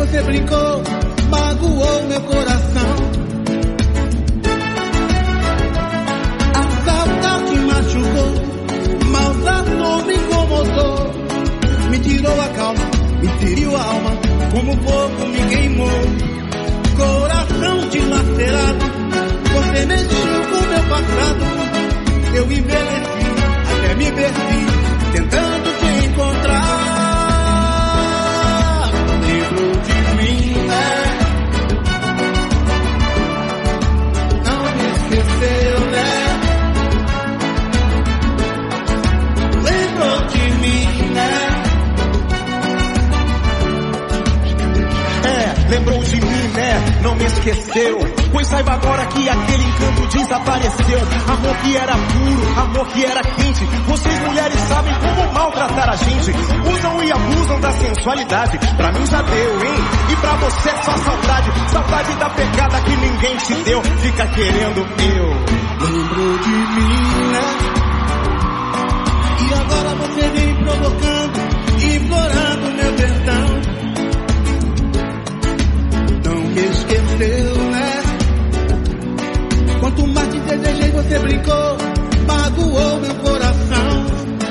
você brincou, magoou meu coração. A saudade machucou, maltratou, me incomodou, me tirou a calma, me feriu a alma, como fogo me queimou. Coração dilacerado, você mexeu com meu passado. Eu envelheci, até me perdi, tentando te encontrar. Lembrou de mim, né? Não me esqueceu, né? Lembrou de mim, né? Lembrou de mim, né? Não me esqueceu. Pois saiba agora que aquele encanto desapareceu. Amor que era puro, amor que era quente. Vocês mulheres sabem como maltratar a gente. Usam e abusam da sensualidade. Pra mim já deu, hein? E pra você só saudade. Saudade da pegada que ninguém te deu. Fica querendo eu. Lembrou de mim, né? E agora você vem provocando, implorando meu perdão. Me esqueceu, né? Quanto mais te desejei, você brincou, magoou meu coração.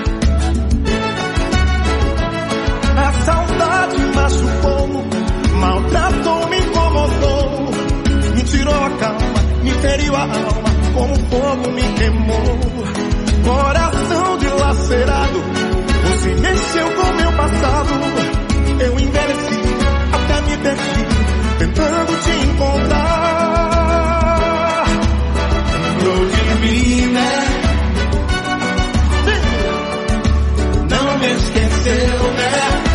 A saudade machucou, maltratou, me incomodou, me tirou a calma, me feriu a alma, como fogo me queimou. Coração dilacerado, você mexeu com meu passado. Eu envelheci, até me perdi, tentando te encontrar. Lembrou de mim, né? Não me esqueceu, né?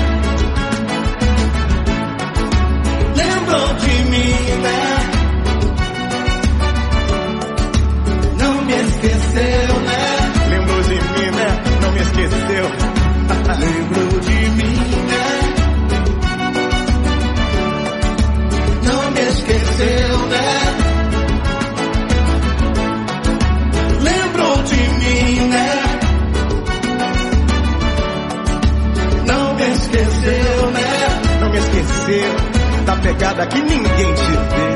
Lembrou de mim, né? Não me esqueceu, né? Lembrou de mim, né? Não me esqueceu. Lembrou de mim, né? Não me esqueceu, né? Lembrou de mim, né? Não me esqueceu, né? Não me esqueceu da pegada que ninguém te deu.